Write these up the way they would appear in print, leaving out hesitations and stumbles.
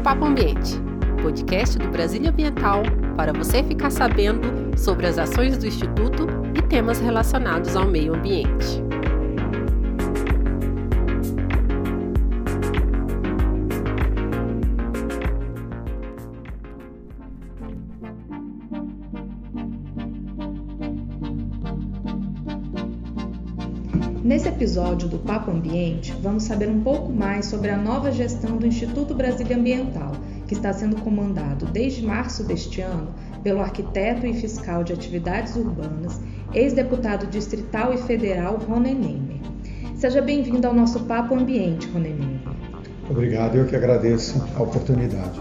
Papo Ambiente, podcast do Brasília Ambiental para você ficar sabendo sobre as ações do Instituto e temas relacionados ao meio ambiente. Nesse episódio do Papo Ambiente, vamos saber um pouco mais sobre a nova gestão do Instituto Brasília Ambiental, que está sendo comandado desde março deste ano pelo arquiteto e fiscal de atividades urbanas, ex-deputado distrital e federal Ronen Neymer. Seja bem-vindo ao nosso Papo Ambiente, Ronen Neymer. Obrigado, eu que agradeço a oportunidade.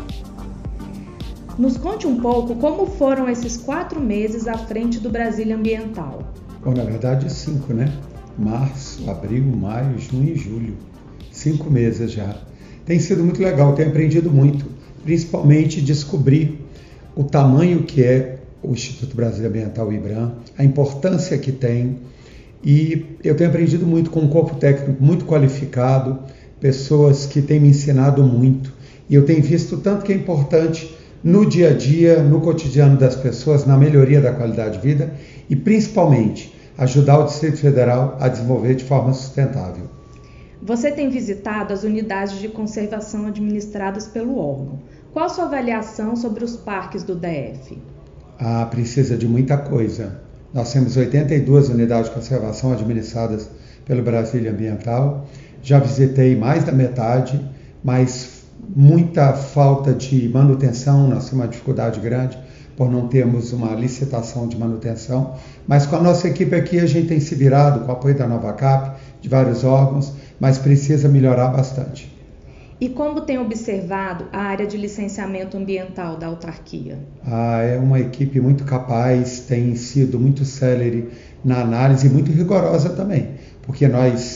Nos conte um pouco como foram esses 4 meses à frente do Brasília Ambiental. Bom, na verdade 5, né? Março, abril, maio, junho e julho. 5 meses já. Tem sido muito legal, tenho aprendido muito, principalmente descobrir o tamanho que é o Instituto Brasília Ambiental IBRAM, a importância que tem, e eu tenho aprendido muito com um corpo técnico muito qualificado, pessoas que têm me ensinado muito, e eu tenho visto tanto que é importante no dia a dia, no cotidiano das pessoas, na melhoria da qualidade de vida e principalmente ajudar o Distrito Federal a desenvolver de forma sustentável. Você tem visitado as unidades de conservação administradas pelo órgão. Qual a sua avaliação sobre os parques do DF? Precisa de muita coisa. Nós temos 82 unidades de conservação administradas pelo Brasília Ambiental. Já visitei mais da metade, mas muita falta de manutenção, nós temos uma dificuldade grande por não termos uma licitação de manutenção, mas com a nossa equipe aqui a gente tem se virado com o apoio da Nova Cap, de vários órgãos, mas precisa melhorar bastante. E como tem observado a área de licenciamento ambiental da autarquia? É uma equipe muito capaz, tem sido muito célere na análise e muito rigorosa também, porque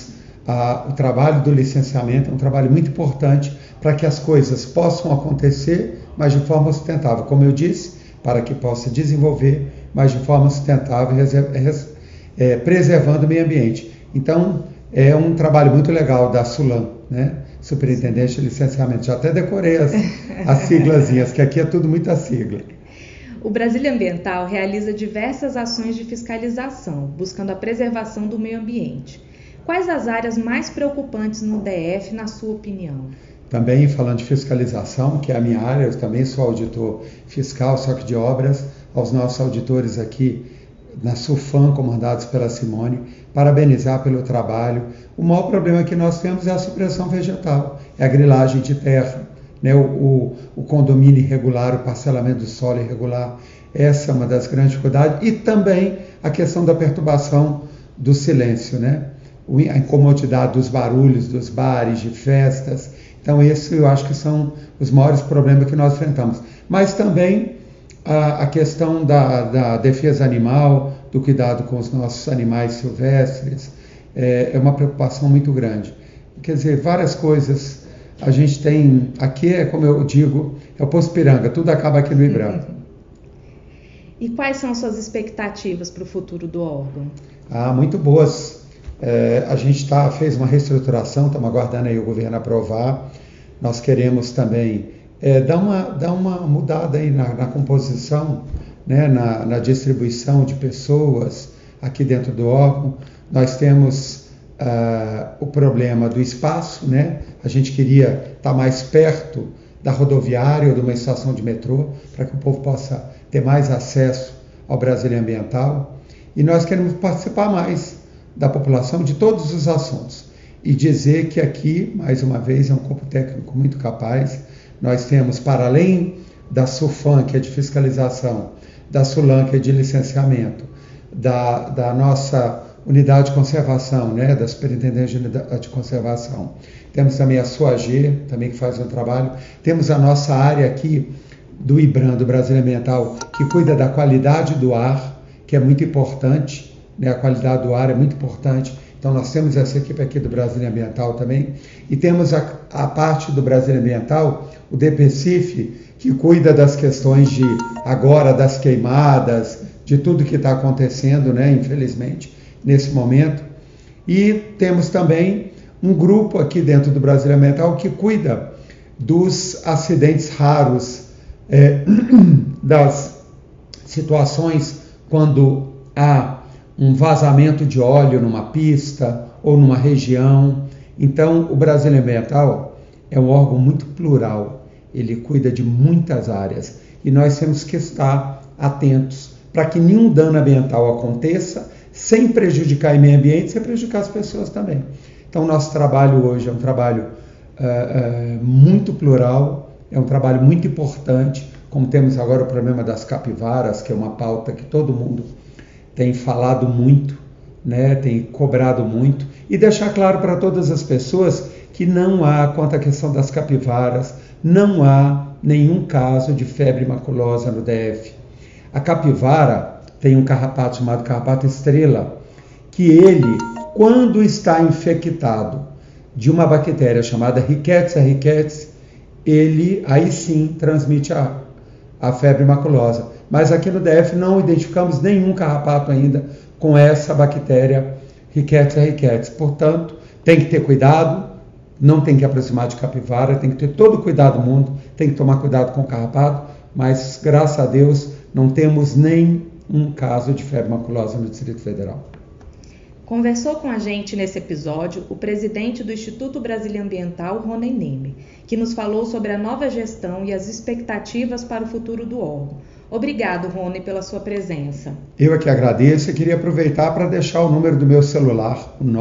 o trabalho do licenciamento é um trabalho muito importante para que as coisas possam acontecer, mas de forma sustentável. Como eu disse, para que possa desenvolver, mas de forma sustentável, preservando o meio ambiente. Então, é um trabalho muito legal da SULAM, né? Superintendente de Licenciamento. Já até decorei as siglazinhas, que aqui é tudo muita sigla. O Brasília Ambiental realiza diversas ações de fiscalização, buscando a preservação do meio ambiente. Quais as áreas mais preocupantes no DF, na sua opinião? Também falando de fiscalização, que é a minha área, eu também sou auditor fiscal, só que de obras, aos nossos auditores aqui na SUFAM, comandados pela Simone, parabenizar pelo trabalho. O maior problema que nós temos é a supressão vegetal, é a grilagem de terra, né? o condomínio irregular, o parcelamento do solo irregular. Essa é uma das grandes dificuldades. E também a questão da perturbação do silêncio, né? A incomodidade dos barulhos, dos bares, de festas. Então, esses eu acho que são os maiores problemas que nós enfrentamos. Mas também a questão da defesa animal, do cuidado com os nossos animais silvestres, é uma preocupação muito grande. Quer dizer, várias coisas a gente tem. Aqui é, como eu digo, é o Poço Piranga, tudo acaba aqui no IBRAM. E quais são suas expectativas para o futuro do órgão? Muito boas. A gente fez uma reestruturação, estamos aguardando aí o governo aprovar. Nós queremos também dar uma mudada aí na composição, né, na distribuição de pessoas aqui dentro do órgão. Nós temos o problema do espaço, né? A gente queria estar mais perto da rodoviária ou de uma estação de metrô, para que o povo possa ter mais acesso ao Brasília Ambiental. E nós queremos participar mais da população de todos os assuntos e dizer que aqui, mais uma vez, é um corpo técnico muito capaz. Nós temos, para além da SUFAM, que é de fiscalização, da SULAM, que é de licenciamento, da nossa unidade de conservação, né, da Superintendência de Conservação, temos também a SUAG, também que faz um trabalho, temos a nossa área aqui do IBRAM, do Brasília Ambiental, que cuida da qualidade do ar, que é muito importante, né? A qualidade do ar é muito importante. Então nós temos essa equipe aqui do Brasília Ambiental também, e temos a parte do Brasília Ambiental, o DPCIF, que cuida das questões das queimadas, de tudo que está acontecendo, né, infelizmente, nesse momento. E temos também um grupo aqui dentro do Brasília Ambiental que cuida dos acidentes raros, das situações quando há um vazamento de óleo numa pista ou numa região. Então, o Brasília Ambiental é um órgão muito plural, ele cuida de muitas áreas e nós temos que estar atentos para que nenhum dano ambiental aconteça sem prejudicar o meio ambiente, sem prejudicar as pessoas também. Então, nosso trabalho hoje é um trabalho muito plural, é um trabalho muito importante, como temos agora o problema das capivaras, que é uma pauta que todo mundo tem falado muito, né, tem cobrado muito, e deixar claro para todas as pessoas que não há, quanto à questão das capivaras, não há nenhum caso de febre maculosa no DF. A capivara tem um carrapato chamado carrapato estrela, que ele, quando está infectado de uma bactéria chamada Rickettsia ricketts, ele aí sim transmite a febre maculosa. Mas aqui no DF não identificamos nenhum carrapato ainda com essa bactéria Rickettsia ricketts. Portanto, tem que ter cuidado, não tem que aproximar de capivara, tem que ter todo o cuidado do mundo, tem que tomar cuidado com o carrapato, mas graças a Deus não temos nem um caso de febre maculosa no Distrito Federal. Conversou com a gente nesse episódio o presidente do Instituto Brasília Ambiental, Rony Neme, que nos falou sobre a nova gestão e as expectativas para o futuro do órgão. Obrigado, Rony, pela sua presença. Eu é que agradeço e queria aproveitar para deixar o número do meu celular, o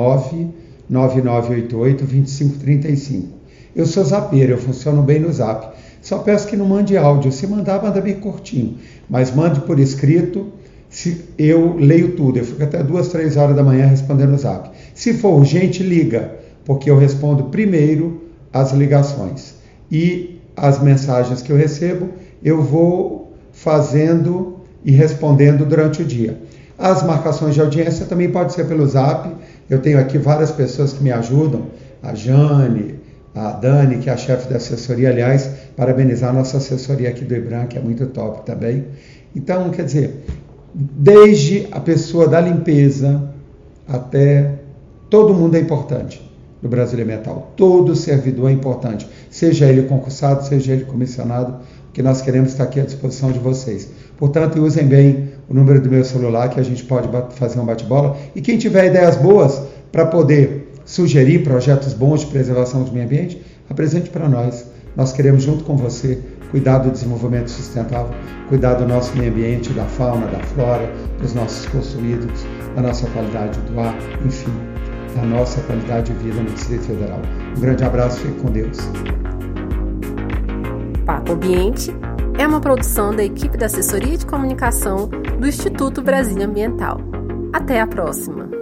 99988-2535. Eu sou zapeiro, eu funciono bem no Zap. Só peço que não mande áudio. Se mandar, manda bem curtinho. Mas mande por escrito. Eu leio tudo, eu fico até 2, 3 horas da manhã respondendo o Zap. Se for urgente, liga, porque eu respondo primeiro as ligações. E as mensagens que eu recebo, eu vou fazendo e respondendo durante o dia. As marcações de audiência também pode ser pelo Zap. Eu tenho aqui várias pessoas que me ajudam, a Jane, a Dani, que é a chefe da assessoria, aliás, parabenizar a nossa assessoria aqui do IBRAM, que é muito top também. Então, quer dizer, desde a pessoa da limpeza até todo mundo é importante no Brasília Ambiental. Todo servidor é importante, seja ele concursado, seja ele comissionado, que nós queremos estar aqui à disposição de vocês. Portanto, usem bem o número do meu celular, que a gente pode fazer um bate-bola. E quem tiver ideias boas para poder sugerir projetos bons de preservação do meio ambiente, apresente para nós. Nós queremos, junto com você, cuidar do desenvolvimento sustentável, cuidar do nosso meio ambiente, da fauna, da flora, dos nossos cursos hídricos, da nossa qualidade do ar, enfim, da nossa qualidade de vida no Distrito Federal. Um grande abraço, fique com Deus. Papo Ambiente é uma produção da equipe da Assessoria de Comunicação do Instituto Brasília Ambiental. Até a próxima!